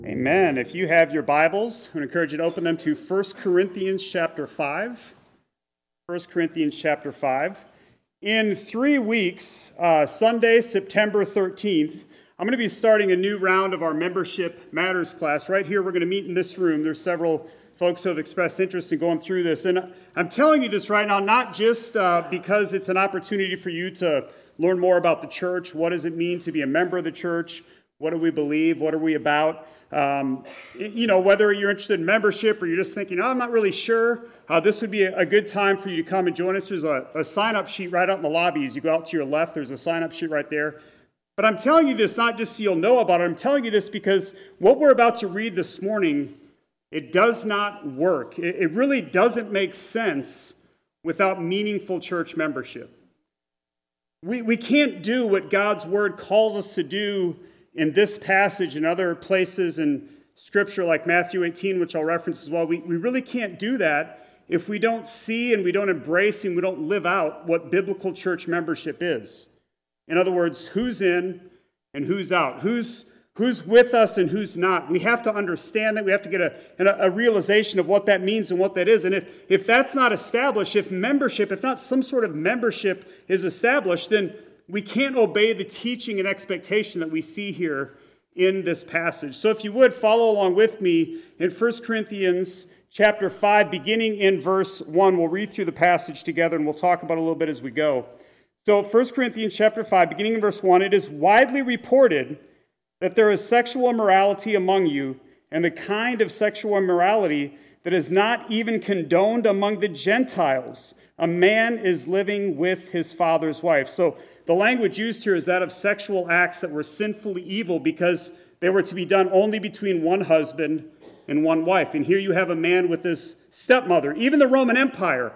Amen. If you have your Bibles, I would encourage you to open them to 1 Corinthians chapter 5. 1 Corinthians chapter 5. In 3 weeks, Sunday, September 13th, I'm going to be starting a new round of our Membership Matters class. Right here, we're going to meet in this room. There's several folks who have expressed interest in going through this. And I'm telling you this right now, not just because it's an opportunity for you to learn more about the church. What does it mean to be a member of the church? What do we believe? What are we about? Whether you're interested in membership or you're just thinking, I'm not really sure, this would be a good time for you to come and join us. There's a sign-up sheet right out in the lobby. As you go out to your left, there's a sign-up sheet right there. But I'm telling you this not just so you'll know about it. I'm telling you this because what we're about to read this morning, it does not work. It really doesn't make sense without meaningful church membership. We can't do what God's Word calls us to do in this passage and other places in Scripture like Matthew 18, which I'll reference as well. We really can't do that if we don't see and we don't embrace and we don't live out what biblical church membership is. In other words, who's in and who's out, who's with us and who's not. We have to understand that. We have to get a realization of what that means and what that is. And if that's not established, if not some sort of membership is established, then we can't obey the teaching and expectation that we see here in this passage. So if you would, follow along with me in 1 Corinthians chapter 5, beginning in verse 1. We'll read through the passage together, and we'll talk about it a little bit as we go. So 1 Corinthians chapter 5, beginning in verse 1, it is widely reported that there is sexual immorality among you, and the kind of sexual immorality that is not even condoned among the Gentiles. A man is living with his father's wife. So the language used here is that of sexual acts that were sinfully evil because they were to be done only between one husband and one wife. And here you have a man with this stepmother. Even the Roman Empire,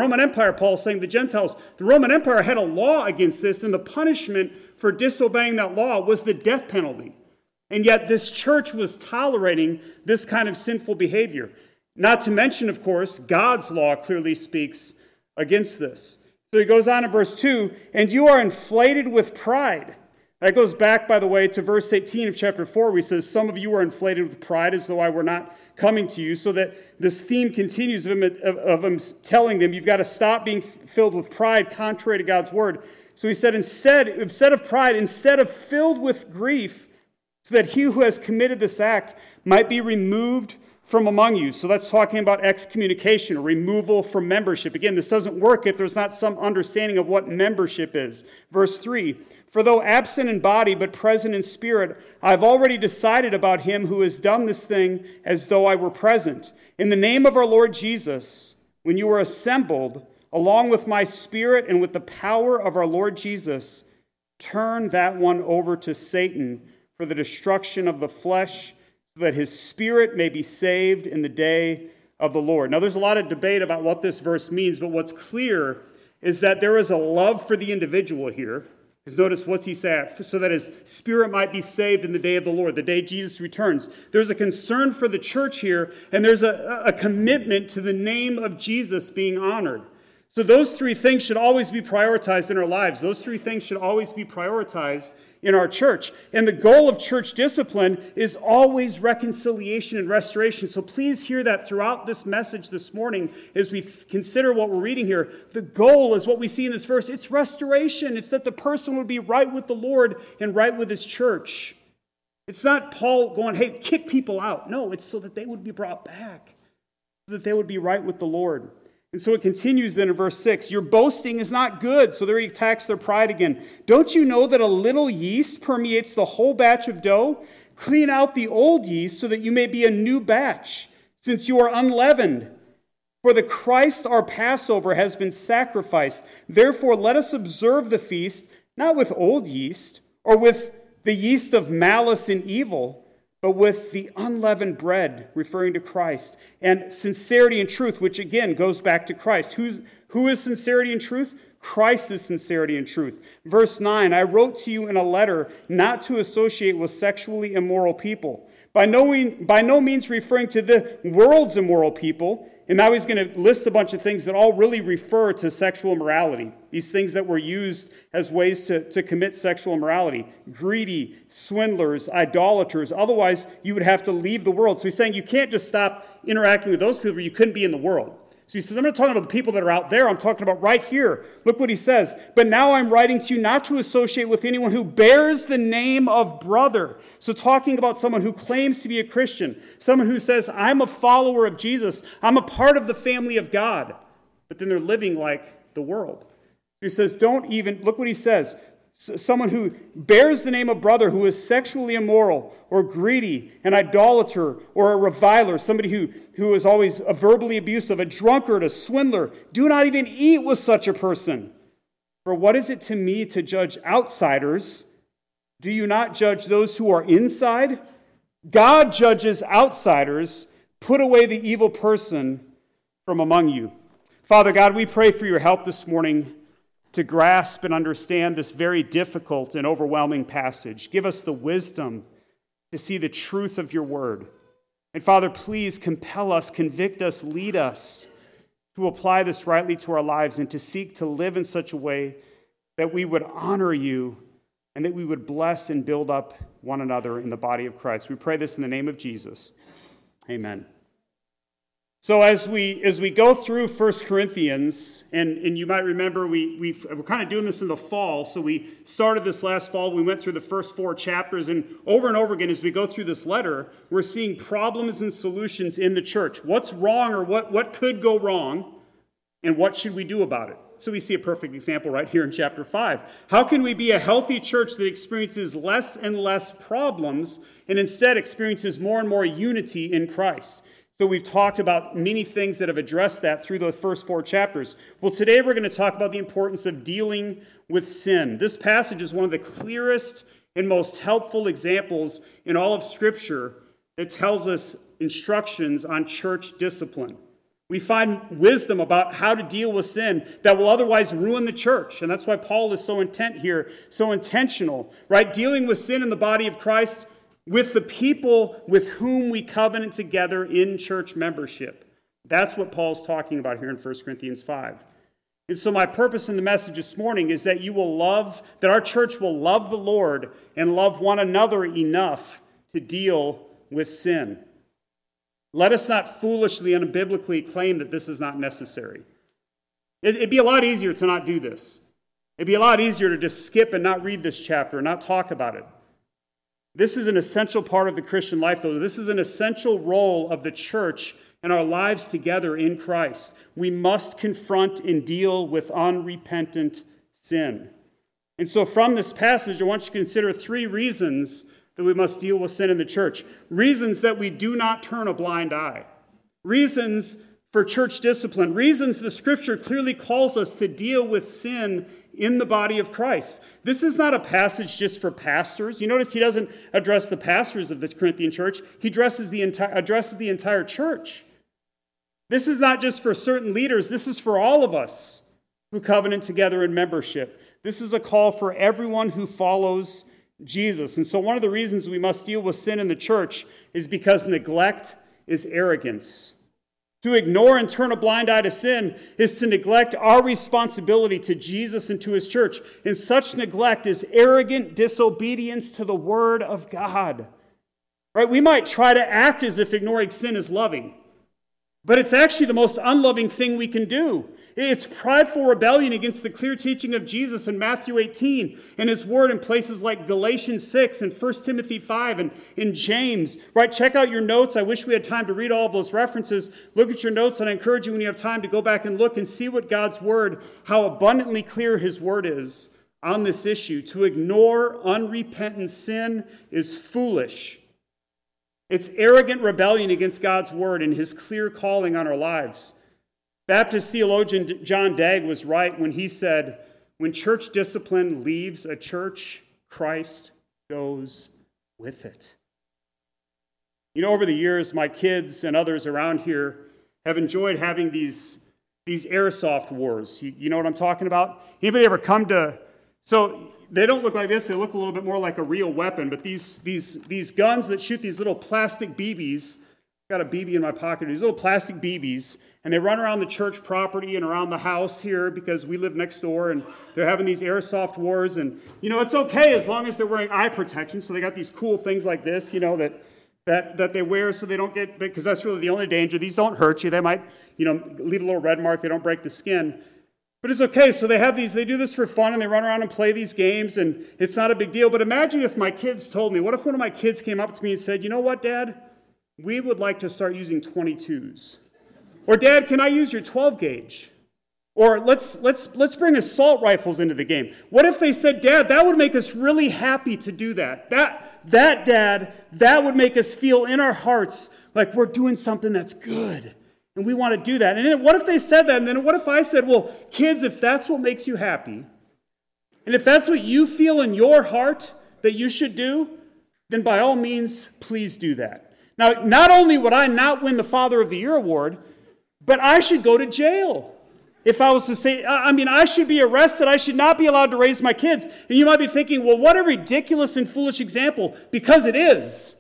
Paul is saying the Gentiles, the Roman Empire had a law against this, and the punishment for disobeying that law was the death penalty. And yet this church was tolerating this kind of sinful behavior. Not to mention, of course, God's law clearly speaks against this. So he goes on in verse 2, and you are inflated with pride. That goes back, by the way, to verse 18 of chapter 4, where he says, some of you are inflated with pride as though I were not coming to you. So that this theme continues of him telling them, you've got to stop being filled with pride contrary to God's word. So he said, instead of pride, instead of filled with grief, so that he who has committed this act might be removed from among you. So that's talking about excommunication, or removal from membership. Again, this doesn't work if there's not some understanding of what membership is. Verse 3, for though absent in body but present in spirit, I've already decided about him who has done this thing as though I were present. In the name of our Lord Jesus, when you are assembled, along with my spirit and with the power of our Lord Jesus, turn that one over to Satan for the destruction of the flesh, so that his spirit may be saved in the day of the Lord. Now, there's a lot of debate about what this verse means, but what's clear is that there is a love for the individual here. Because notice what's he saying? So that his spirit might be saved in the day of the Lord, the day Jesus returns. There's a concern for the church here, and there's a commitment to the name of Jesus being honored. So those three things should always be prioritized in our lives. Those three things should always be prioritized in our church. And the goal of church discipline is always reconciliation and restoration. So please hear that throughout this message this morning as we consider what we're reading here. The goal is what we see in this verse. It's restoration. It's that the person would be right with the Lord and right with his church. It's not Paul going, hey, kick people out. No, it's so that they would be brought back, so that they would be right with the Lord. And so it continues then in verse 6, your boasting is not good. So there he attacks their pride again. Don't you know that a little yeast permeates the whole batch of dough? Clean out the old yeast so that you may be a new batch, since you are unleavened. For the Christ our Passover has been sacrificed. Therefore let us observe the feast, not with old yeast, or with the yeast of malice and evil, but with the unleavened bread, referring to Christ, and sincerity and truth, which again goes back to Christ. Who is sincerity and truth? Christ is sincerity and truth. Verse 9, I wrote to you in a letter not to associate with sexually immoral people. By no means referring to the world's immoral people. And now he's going to list a bunch of things that all really refer to sexual immorality. These things that were used as ways to commit sexual immorality. Greedy, swindlers, idolaters. Otherwise, you would have to leave the world. So he's saying you can't just stop interacting with those people, you couldn't be in the world. So he says, I'm not talking about the people that are out there. I'm talking about right here. Look what he says. But now I'm writing to you not to associate with anyone who bears the name of brother. So talking about someone who claims to be a Christian. Someone who says, I'm a follower of Jesus. I'm a part of the family of God. But then they're living like the world. He says, don't even, look what he says. Someone who bears the name of brother, who is sexually immoral or greedy, an idolater or a reviler, somebody who is always verbally abusive, a drunkard, a swindler. Do not even eat with such a person. For what is it to me to judge outsiders? Do you not judge those who are inside? God judges outsiders. Put away the evil person from among you. Father God, we pray for your help this morning to grasp and understand this very difficult and overwhelming passage. Give us the wisdom to see the truth of your word. And Father, please compel us, convict us, lead us to apply this rightly to our lives and to seek to live in such a way that we would honor you and that we would bless and build up one another in the body of Christ. We pray this in the name of Jesus. Amen. So as we go through 1 Corinthians, and you might remember we're kind of doing this in the fall, so we started this last fall, we went through the first 4 chapters, and over again as we go through this letter, we're seeing problems and solutions in the church. What's wrong or what could go wrong, and what should we do about it? So we see a perfect example right here in chapter 5. How can we be a healthy church that experiences less and less problems and instead experiences more and more unity in Christ? So we've talked about many things that have addressed that through the first 4 chapters. Well, today we're going to talk about the importance of dealing with sin. This passage is one of the clearest and most helpful examples in all of Scripture that tells us instructions on church discipline. We find wisdom about how to deal with sin that will otherwise ruin the church. And that's why Paul is so intent here, so intentional, right? Dealing with sin in the body of Christ with the people with whom we covenant together in church membership. That's what Paul's talking about here in 1 Corinthians 5. And so my purpose in the message this morning is that that our church will love the Lord and love one another enough to deal with sin. Let us not foolishly and unbiblically claim that this is not necessary. It'd be a lot easier to not do this. It'd be a lot easier to just skip and not read this chapter and not talk about it. This is an essential part of the Christian life, though. This is an essential role of the church and our lives together in Christ. We must confront and deal with unrepentant sin. And so from this passage, I want you to consider 3 reasons that we must deal with sin in the church. Reasons that we do not turn a blind eye. Reasons for church discipline. Reasons the Scripture clearly calls us to deal with sin in the body of Christ. This is not a passage just for pastors. You notice he doesn't address the pastors of the Corinthian church. He addresses the entire church. This is not just for certain leaders. This is for all of us who covenant together in membership. This is a call for everyone who follows Jesus. And so one of the reasons we must deal with sin in the church is because neglect is arrogance. To ignore and turn a blind eye to sin is to neglect our responsibility to Jesus and to his church. And such neglect is arrogant disobedience to the word of God. Right? We might try to act as if ignoring sin is loving, but it's actually the most unloving thing we can do. It's prideful rebellion against the clear teaching of Jesus in Matthew 18 and his word in places like Galatians 6 and 1 Timothy 5 and in James. Right? Check out your notes. I wish we had time to read all of those references. Look at your notes, and I encourage you when you have time to go back and look and see what God's word, how abundantly clear his word is on this issue. To ignore unrepentant sin is foolish. It's arrogant rebellion against God's word and his clear calling on our lives. Baptist theologian John Dagg was right when he said, when church discipline leaves a church, Christ goes with it. You know, over the years, my kids and others around here have enjoyed having these airsoft wars. You know what I'm talking about? Anybody ever come to... So they don't look like this. They look a little bit more like a real weapon. But these guns that shoot these little plastic BBs, got a BB in my pocket, these little plastic BBs, and they run around the church property and around the house here because we live next door, and they're having these airsoft wars, and, it's okay as long as they're wearing eye protection, so they got these cool things like this, that they wear so they don't get, because that's really the only danger. These don't hurt you. They might, leave a little red mark. They don't break the skin. But it's okay. So they do this for fun, and they run around and play these games, and it's not a big deal. But imagine if my kids told me, what if one of my kids came up to me and said, you know what, Dad? We would like to start using 22s. Or, Dad, can I use your 12 gauge? Or let's bring assault rifles into the game. What if they said, Dad, that would make us really happy to do that. That, Dad, that would make us feel in our hearts like we're doing something that's good. And we want to do that. And then what if they said that? And then what if I said, well, kids, if that's what makes you happy, and if that's what you feel in your heart that you should do, then by all means, please do that. Now, not only would I not win the Father of the Year award, but I should go to jail. If I was to say, I should be arrested. I should not be allowed to raise my kids. And you might be thinking, well, what a ridiculous and foolish example, because it is.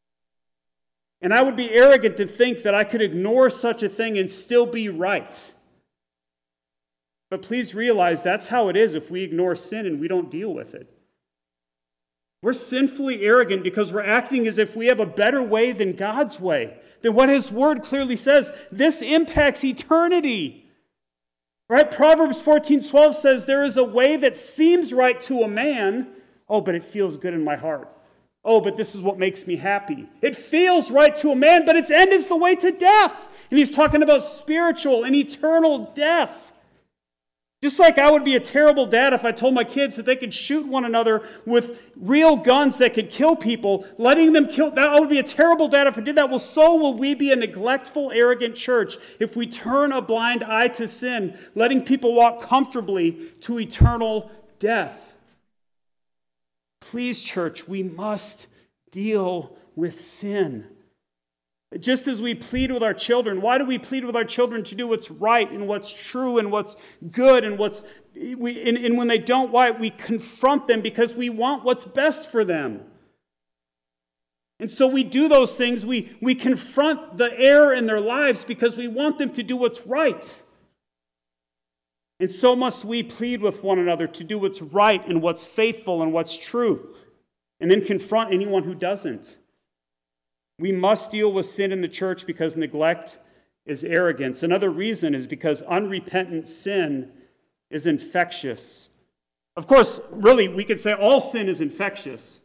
And I would be arrogant to think that I could ignore such a thing and still be right. But please realize that's how it is if we ignore sin and we don't deal with it. We're sinfully arrogant because we're acting as if we have a better way than God's way, than what His Word clearly says. This impacts eternity. Right? Proverbs 14:12 says, there is a way that seems right to a man. Oh, but it feels good in my heart. Oh, but this is what makes me happy. It feels right to a man, but its end is the way to death. And he's talking about spiritual and eternal death. Just like I would be a terrible dad if I told my kids that they could shoot one another with real guns that could kill people, letting them kill, that I would be a terrible dad if I did that. Well, so will we be a neglectful, arrogant church if we turn a blind eye to sin, letting people walk comfortably to eternal death. Please, church, we must deal with sin. Just as we plead with our children. Why do we plead with our children to do what's right and what's true and what's good and and when they don't, why? We confront them because we want what's best for them. And so we do those things. We confront the error in their lives because we want them to do what's right. And so must we plead with one another to do what's right and what's faithful and what's true, and then confront anyone who doesn't. We must deal with sin in the church because neglect is arrogance. Another reason is because unrepentant sin is infectious. Of course, really, we could say all sin is infectious.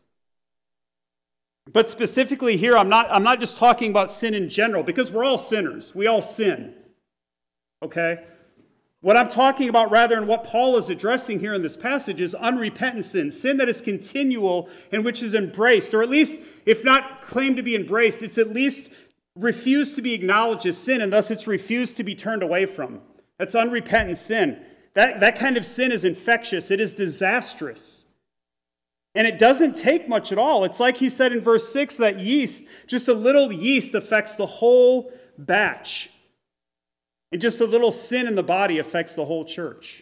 But specifically here, I'm not just talking about sin in general, because we're all sinners. We all sin. Okay? What I'm talking about rather, and what Paul is addressing here in this passage, is unrepentant sin. Sin that is continual and which is embraced, or at least, if not claimed to be embraced, it's at least refused to be acknowledged as sin, and thus it's refused to be turned away from. That's unrepentant sin. That kind of sin is infectious. It is disastrous. And it doesn't take much at all. It's like he said in verse 6 that yeast, just a little yeast affects the whole batch. And just a little sin in the body affects the whole church.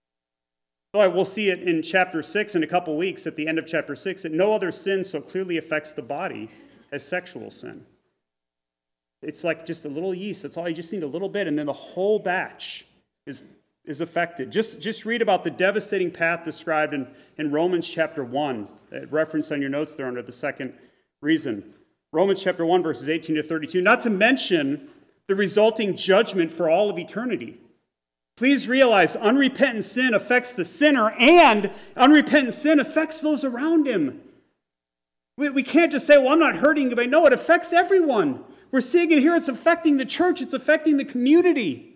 So we'll see it in chapter 6 in a couple weeks, at the end of chapter 6, that no other sin so clearly affects the body as sexual sin. It's like just a little yeast. That's all. You just need a little bit, and then the whole batch is affected. Just read about the devastating path described in Romans chapter 1, referenced on your notes there under the second reason. Romans chapter 1, verses 18 to 32. Not to mention the resulting judgment for all of eternity. Please realize unrepentant sin affects the sinner, and unrepentant sin affects those around him. We can't just say, well, I'm not hurting anybody. No, it affects everyone. We're seeing it here. It's affecting the church. It's affecting the community.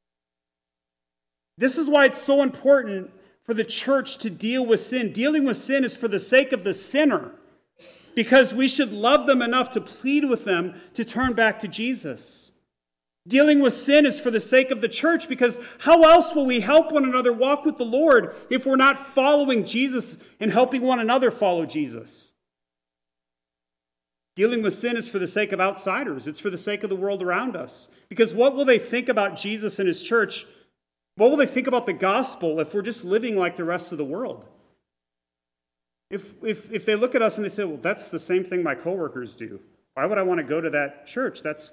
This is why it's so important for the church to deal with sin. Dealing with sin is for the sake of the sinner, because we should love them enough to plead with them to turn back to Jesus. Dealing with sin is for the sake of the church, because how else will we help one another walk with the Lord if we're not following Jesus and helping one another follow Jesus? Dealing with sin is for the sake of outsiders. It's for the sake of the world around us. Because what will they think about Jesus and his church? What will they think about the gospel if we're just living like the rest of the world? If they look at us and they say, well, that's the same thing my coworkers do. Why would I want to go to that church? That's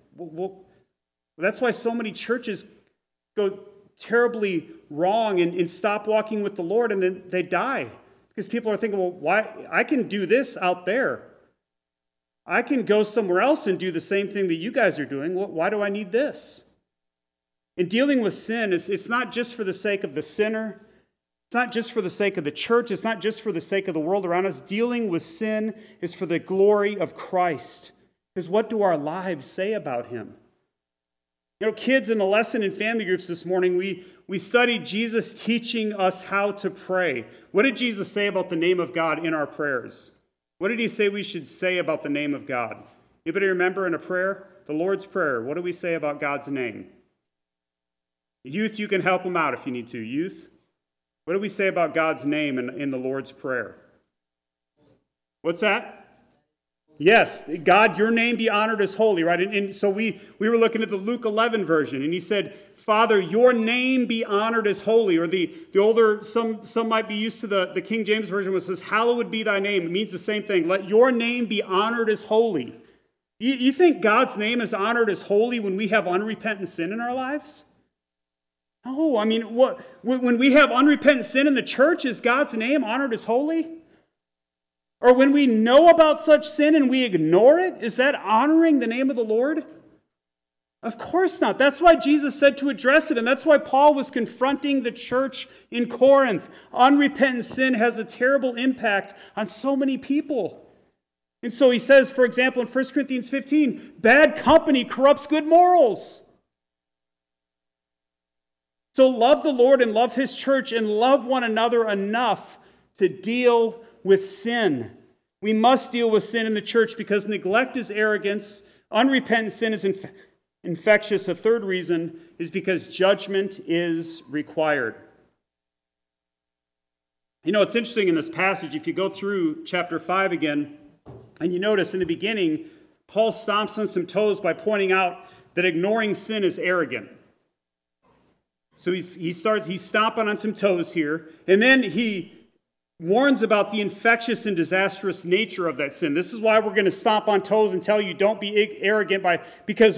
why so many churches go terribly wrong and stop walking with the Lord, and then they die. Because people are thinking, well, why? I can do this out there. I can go somewhere else and do the same thing that you guys are doing. Why do I need this? In dealing with sin, it's not just for the sake of the sinner. It's not just for the sake of the church. It's not just for the sake of the world around us. Dealing with sin is for the glory of Christ. Because what do our lives say about him? You know, kids, in the lesson in family groups this morning, we studied Jesus teaching us how to pray. What did Jesus say about the name of God in our prayers? What did he say we should say about the name of God? Anybody remember in a prayer? The Lord's Prayer. What do we say about God's name? Youth, you can help them out if you need to. Youth, what do we say about God's name in the Lord's Prayer? What's that? Yes, God, your name be honored as holy, right? And so we were looking at the Luke 11 version, and he said, Father, your name be honored as holy. Or the older, some might be used to the King James version, which says, hallowed be thy name. It means the same thing. Let your name be honored as holy. You think God's name is honored as holy when we have unrepentant sin in our lives? No, I mean, when we have unrepentant sin in the church, is God's name honored as holy? Or when we know about such sin and we ignore it, is that honoring the name of the Lord? Of course not. That's why Jesus said to address it, and that's why Paul was confronting the church in Corinth. Unrepentant sin has a terrible impact on so many people. And so he says, for example, in 1 Corinthians 15, bad company corrupts good morals. So love the Lord and love his church and love one another enough to deal with sin. We must deal with sin in the church because neglect is arrogance, unrepentant sin is infectious. A third reason is because judgment is required. You know, it's interesting in this passage, if you go through chapter 5 again, and you notice in the beginning, Paul stomps on some toes by pointing out that ignoring sin is arrogant. So he's stomping on some toes here, and then he warns about the infectious and disastrous nature of that sin. This is why we're going to stomp on toes and tell you don't be arrogant because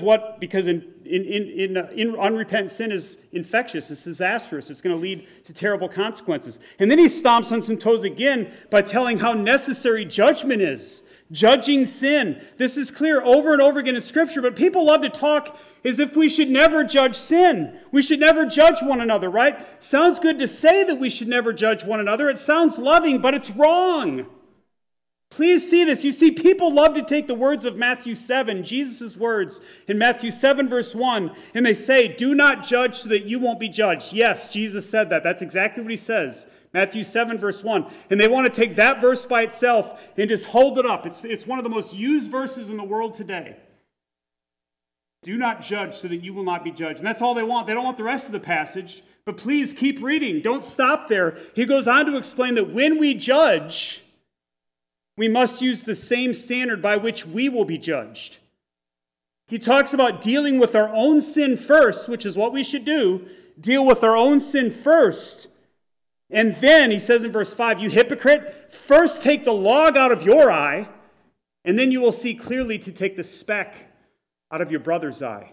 unrepentant sin is infectious, it's disastrous, it's going to lead to terrible consequences. And then he stomps on some toes again by telling how necessary judgment is. Judging sin. This is clear over and over again in Scripture, but people love to talk as if we should never judge sin. We should never judge one another, right? Sounds good to say that we should never judge one another. It sounds loving, but it's wrong. Please see this. You see, people love to take the words of Matthew 7, Jesus' words in Matthew 7, verse 1, and they say, do not judge so that you won't be judged. Yes, Jesus said that. That's exactly what he says. Matthew 7, verse 1. And they want to take that verse by itself and just hold it up. It's one of the most used verses in the world today. Do not judge so that you will not be judged. And that's all they want. They don't want the rest of the passage. But please keep reading. Don't stop there. He goes on to explain that when we judge, we must use the same standard by which we will be judged. He talks about dealing with our own sin first, which is what we should do. Deal with our own sin first. And then, he says in verse 5, you hypocrite, first take the log out of your eye, and then you will see clearly to take the speck out of your brother's eye.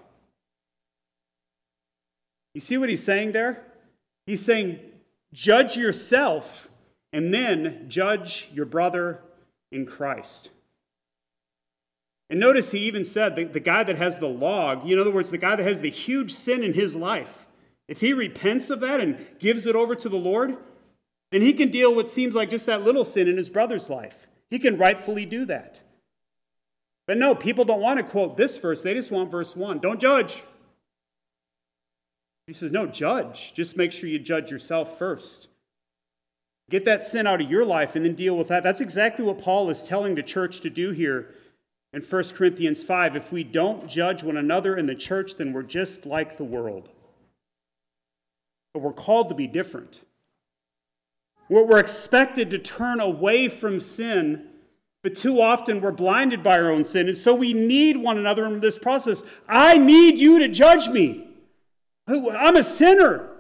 You see what he's saying there? He's saying, judge yourself, and then judge your brother in Christ. And notice he even said, the guy that has the log, in other words, the guy that has the huge sin in his life, if he repents of that and gives it over to the Lord, then he can deal with what seems like just that little sin in his brother's life. He can rightfully do that. But no, people don't want to quote this verse. They just want verse 1. Don't judge. He says, no, judge. Just make sure you judge yourself first. Get that sin out of your life and then deal with that. That's exactly what Paul is telling the church to do here in 1 Corinthians 5. If we don't judge one another in the church, then we're just like the world. But we're called to be different. We're expected to turn away from sin, but too often we're blinded by our own sin. And so we need one another in this process. I need you to judge me. I'm a sinner.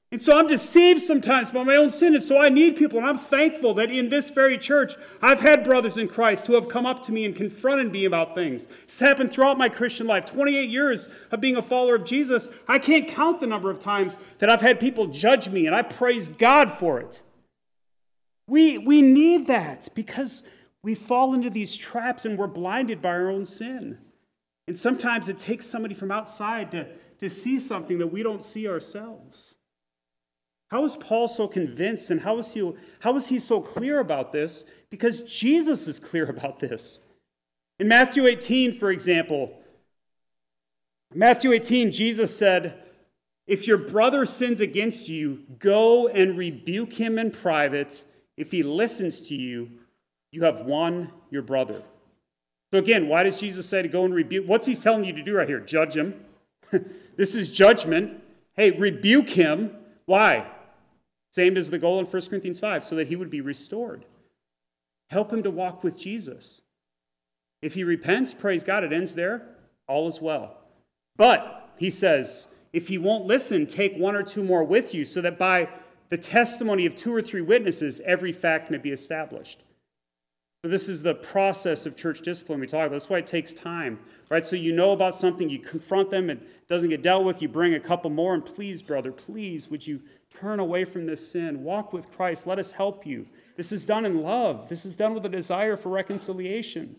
And so I'm deceived sometimes by my own sin. And so I need people. And I'm thankful that in this very church, I've had brothers in Christ who have come up to me and confronted me about things. It's happened throughout my Christian life. 28 years of being a follower of Jesus. I can't count the number of times that I've had people judge me. And I praise God for it. We need that because we fall into these traps and we're blinded by our own sin. And sometimes it takes somebody from outside to see something that we don't see ourselves. How is Paul so convinced and how is he so clear about this? Because Jesus is clear about this. In Matthew 18, for example, Matthew 18, Jesus said, "If your brother sins against you, go and rebuke him in private. If he listens to you, you have won your brother." So again, why does Jesus say to go and rebuke? What's he telling you to do right here? Judge him. This is judgment. Hey, rebuke him. Why? Same as the goal in 1 Corinthians 5, so that he would be restored. Help him to walk with Jesus. If he repents, praise God, it ends there. All is well. But, he says, if he won't listen, take one or two more with you, so that by the testimony of 2 or 3 witnesses, every fact may be established. So this is the process of church discipline we talk about. That's why it takes time, right? So you know about something, you confront them, it doesn't get dealt with, you bring a couple more, and please, brother, please, would you turn away from this sin, walk with Christ, let us help you. This is done in love. This is done with a desire for reconciliation.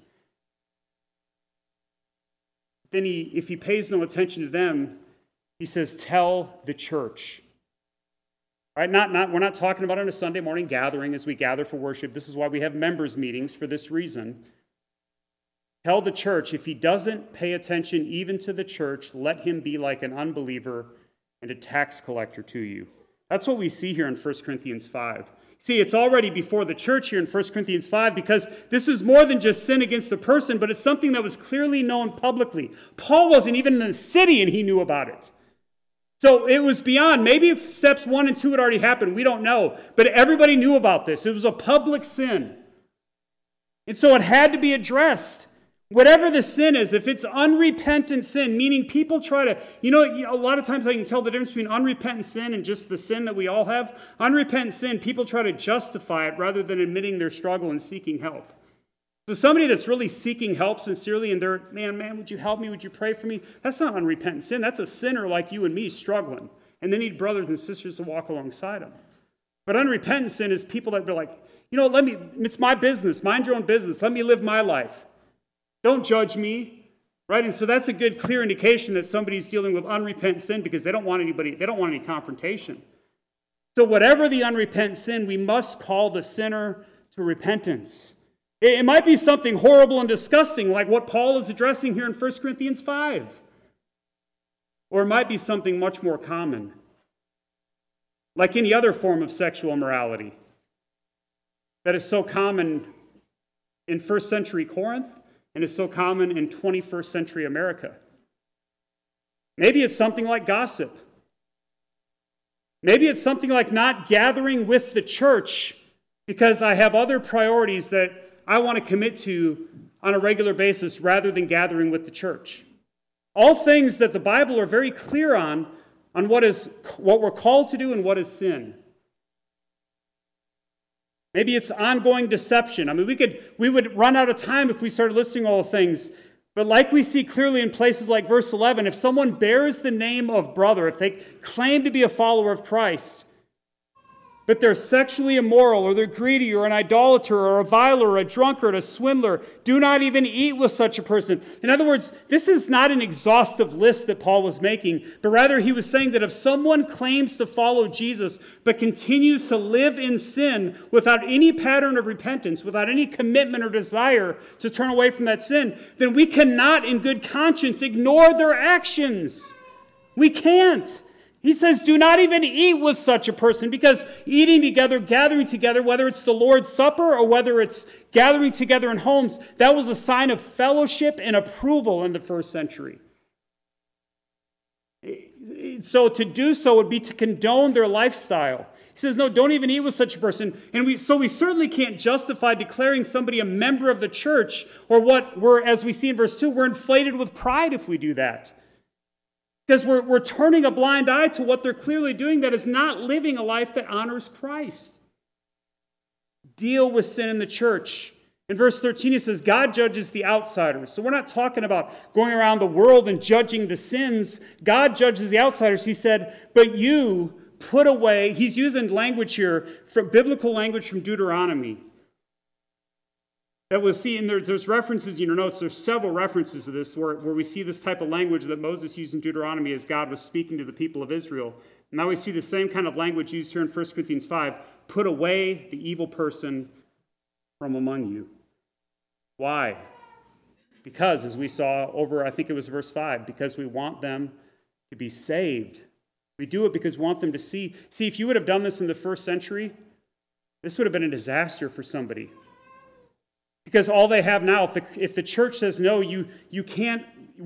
Then if he pays no attention to them, he says, tell the church. Right? We're not talking about on a Sunday morning gathering as we gather for worship. This is why we have members' meetings for this reason. Tell the church, if he doesn't pay attention even to the church, let him be like an unbeliever and a tax collector to you. That's what we see here in 1 Corinthians 5. See, it's already before the church here in 1 Corinthians 5 because this is more than just sin against a person, but it's something that was clearly known publicly. Paul wasn't even in the city and he knew about it. So it was beyond. Maybe steps 1 and 2 had already happened. We don't know. But everybody knew about this. It was a public sin. And so it had to be addressed. Whatever the sin is, if it's unrepentant sin, meaning people try to, a lot of times I can tell the difference between unrepentant sin and just the sin that we all have. Unrepentant sin, people try to justify it rather than admitting their struggle and seeking help. So somebody that's really seeking help sincerely and they're, man, would you help me? Would you pray for me? That's not unrepentant sin. That's a sinner like you and me struggling. And they need brothers and sisters to walk alongside them. But unrepentant sin is people that be like, it's my business. Mind your own business. Let me live my life. Don't judge me, right? And so that's a good, clear indication that somebody's dealing with unrepentant sin because they don't want any confrontation. So whatever the unrepentant sin, we must call the sinner to repentance. It might be something horrible and disgusting like what Paul is addressing here in 1 Corinthians 5. Or it might be something much more common, like any other form of sexual immorality that is so common in first century Corinth and is so common in 21st century America. Maybe it's something like gossip. Maybe it's something like not gathering with the church because I have other priorities that I want to commit to on a regular basis rather than gathering with the church. All things that the Bible are very clear on what we're called to do and what is sin. Maybe it's ongoing deception. I mean, we would run out of time if we started listing all the things. But like we see clearly in places like verse 11, if someone bears the name of brother, if they claim to be a follower of Christ, but they're sexually immoral, or they're greedy, or an idolater, or a reviler, or a drunkard, a swindler, do not even eat with such a person. In other words, this is not an exhaustive list that Paul was making, but rather he was saying that if someone claims to follow Jesus, but continues to live in sin without any pattern of repentance, without any commitment or desire to turn away from that sin, then we cannot in good conscience ignore their actions. We can't. He says, do not even eat with such a person, because eating together, gathering together, whether it's the Lord's Supper or whether it's gathering together in homes, that was a sign of fellowship and approval in the first century. So to do so would be to condone their lifestyle. He says, no, don't even eat with such a person. And we certainly can't justify declaring somebody a member of the church, or as we see in verse 2, we're inflated with pride if we do that. Because we're turning a blind eye to what they're clearly doing that is not living a life that honors Christ. Deal with sin in the church. In verse 13, it says, God judges the outsiders. So we're not talking about going around the world and judging the sins. God judges the outsiders. He said, but you put away, he's using language here, from biblical language from Deuteronomy. That we'll see, and there's references in your notes, there's several references to this where we see this type of language that Moses used in Deuteronomy as God was speaking to the people of Israel. Now we see the same kind of language used here in 1 Corinthians 5. Put away the evil person from among you. Why? Because, as we saw over, I think it was verse 5, because we want them to be saved. We do it because we want them to see. See, if you would have done this in the first century, this would have been a disaster for somebody. Because all they have now, if the church says, no, we can't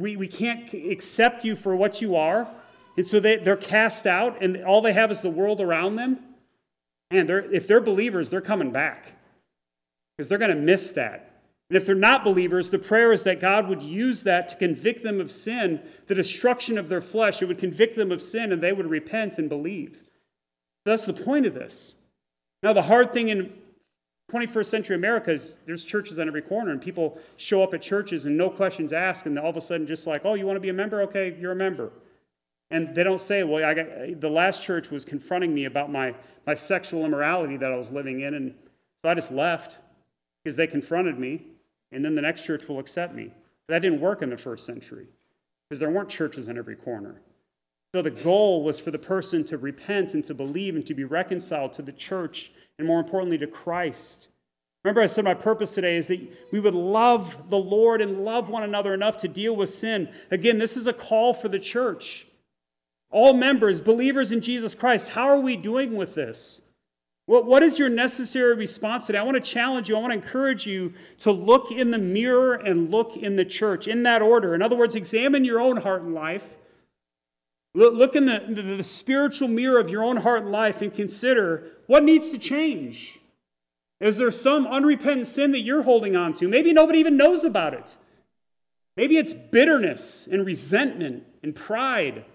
accept you for what you are, and so they're cast out, and all they have is the world around them, and if they're believers, they're coming back. Because they're going to miss that. And if they're not believers, the prayer is that God would use that to convict them of sin, the destruction of their flesh. It would convict them of sin, and they would repent and believe. That's the point of this. Now, the hard thing in 21st century America is there's churches on every corner, and people show up at churches and no questions asked, and all of a sudden just like, oh, you want to be a member? Okay, you're a member. And they don't say, well, the last church was confronting me about my sexual immorality that I was living in, and so I just left because they confronted me, and then the next church will accept me. That didn't work in the first century because there weren't churches on every corner. So the goal was for the person to repent and to believe and to be reconciled to the church and more importantly to Christ. Remember I said my purpose today is that we would love the Lord and love one another enough to deal with sin. Again, this is a call for the church. All members, believers in Jesus Christ, how are we doing with this? What is your necessary response today? I want to challenge you. I want to encourage you to look in the mirror and look in the church in that order. In other words, examine your own heart and life. Look in the spiritual mirror of your own heart and life and consider what needs to change. Is there some unrepentant sin that you're holding on to? Maybe nobody even knows about it. Maybe it's bitterness and resentment and pride.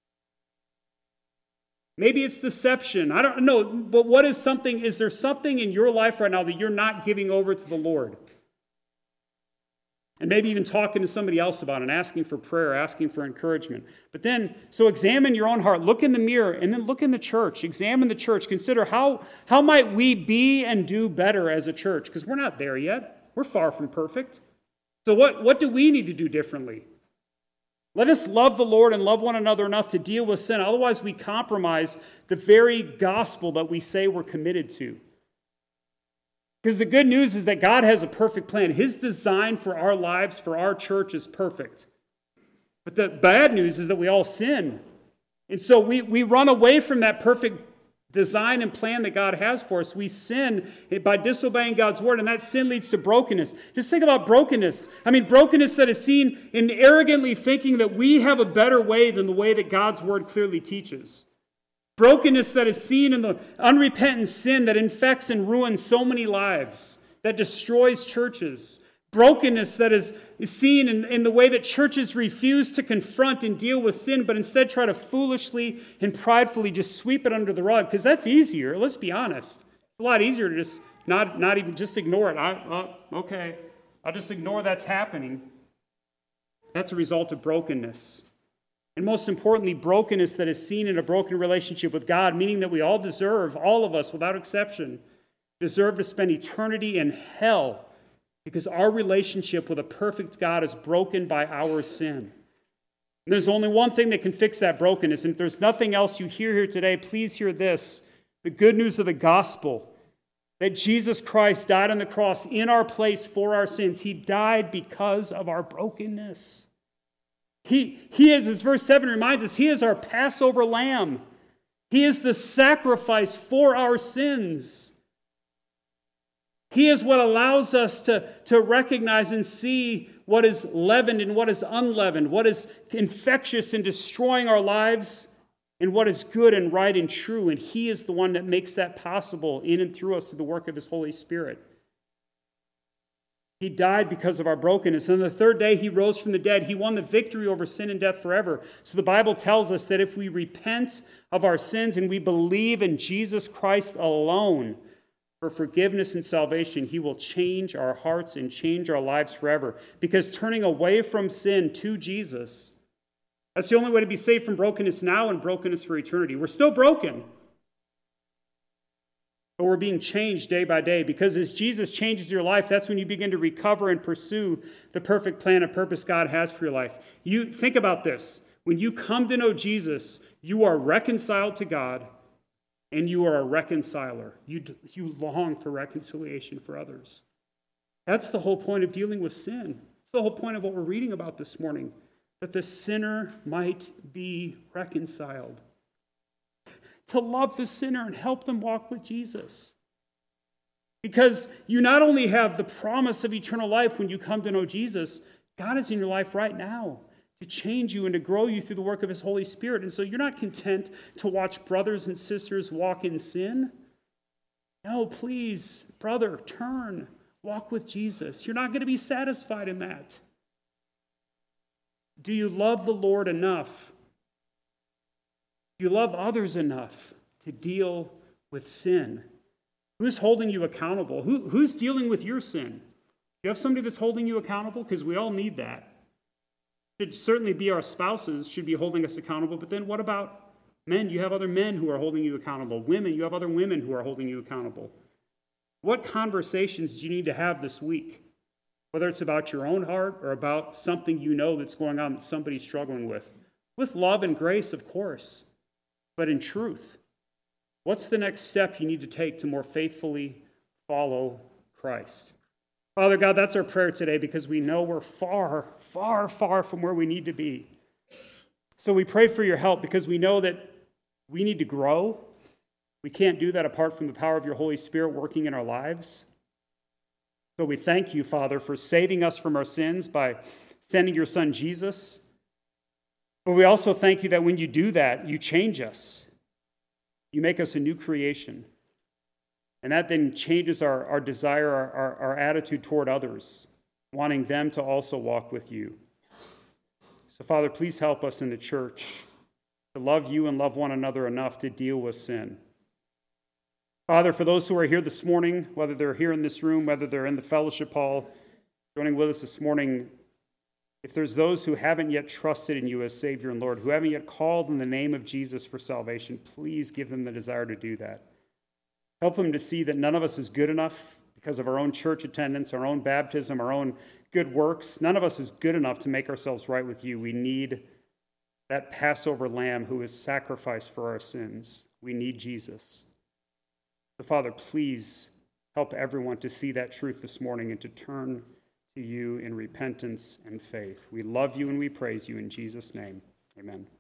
Maybe it's deception. I don't know. But is there something in your life right now that you're not giving over to the Lord? And maybe even talking to somebody else about it and asking for prayer, asking for encouragement. But then, so examine your own heart. Look in the mirror and then look in the church. Examine the church. Consider how might we be and do better as a church? Because we're not there yet. We're far from perfect. So what do we need to do differently? Let us love the Lord and love one another enough to deal with sin. Otherwise, we compromise the very gospel that we say we're committed to. Because the good news is that God has a perfect plan. His design for our lives, for our church, is perfect. But the bad news is that we all sin. And so we run away from that perfect design and plan that God has for us. We sin by disobeying God's word, and that sin leads to brokenness. Just think about brokenness. I mean, brokenness that is seen in arrogantly thinking that we have a better way than the way that God's word clearly teaches. Brokenness that is seen in the unrepentant sin that infects and ruins so many lives, that destroys churches. Brokenness that is seen in the way that churches refuse to confront and deal with sin, but instead try to foolishly and pridefully just sweep it under the rug, because that's easier. Let's be honest. It's a lot easier to just not even just ignore it. Okay, I'll just ignore that's happening. That's a result of brokenness. And most importantly, brokenness that is seen in a broken relationship with God, meaning that we all deserve, all of us without exception, deserve to spend eternity in hell because our relationship with a perfect God is broken by our sin. And there's only one thing that can fix that brokenness. And if there's nothing else you hear here today, please hear this. The good news of the gospel, that Jesus Christ died on the cross in our place for our sins. He died because of our brokenness. He is, as verse 7 reminds us, He is our Passover lamb. He is the sacrifice for our sins. He is what allows us to recognize and see what is leavened and what is unleavened, what is infectious and destroying our lives, and what is good and right and true. And He is the one that makes that possible in and through us through the work of His Holy Spirit. He died because of our brokenness. And on the third day, he rose from the dead. He won the victory over sin and death forever. So the Bible tells us that if we repent of our sins and we believe in Jesus Christ alone for forgiveness and salvation, he will change our hearts and change our lives forever. Because turning away from sin to Jesus, that's the only way to be saved from brokenness now and brokenness for eternity. We're still broken, but we're being changed day by day, because as Jesus changes your life, that's when you begin to recover and pursue the perfect plan and purpose God has for your life. You think about this. When you come to know Jesus, you are reconciled to God, and you are a reconciler. You long for reconciliation for others. That's the whole point of dealing with sin. That's the whole point of what we're reading about this morning, that the sinner might be reconciled. To love the sinner and help them walk with Jesus. Because you not only have the promise of eternal life when you come to know Jesus, God is in your life right now to change you and to grow you through the work of his Holy Spirit. And so you're not content to watch brothers and sisters walk in sin. No, please, brother, turn, walk with Jesus. You're not going to be satisfied in that. Do you love the Lord enough? Do you love others enough to deal with sin? Who's holding you accountable? Who's dealing with your sin? Do you have somebody that's holding you accountable? Because we all need that. It should certainly be our spouses should be holding us accountable, but then what about men? You have other men who are holding you accountable. Women, you have other women who are holding you accountable. What conversations do you need to have this week? Whether it's about your own heart or about something you know that's going on that somebody's struggling with. With love and grace, of course. But in truth, what's the next step you need to take to more faithfully follow Christ? Father God, that's our prayer today, because we know we're far, far, far from where we need to be. So we pray for your help, because we know that we need to grow. We can't do that apart from the power of your Holy Spirit working in our lives. So we thank you, Father, for saving us from our sins by sending your Son Jesus. But we also thank you that when you do that, you change us. You make us a new creation. And that then changes our desire, our attitude toward others, wanting them to also walk with you. So, Father, please help us in the church to love you and love one another enough to deal with sin. Father, for those who are here this morning, whether they're here in this room, whether they're in the fellowship hall, joining with us this morning, if there's those who haven't yet trusted in you as Savior and Lord, who haven't yet called in the name of Jesus for salvation, please give them the desire to do that. Help them to see that none of us is good enough because of our own church attendance, our own baptism, our own good works. None of us is good enough to make ourselves right with you. We need that Passover lamb who is sacrificed for our sins. We need Jesus. So, Father, please help everyone to see that truth this morning and to turn to you in repentance and faith. We love you and we praise you in Jesus' name. Amen.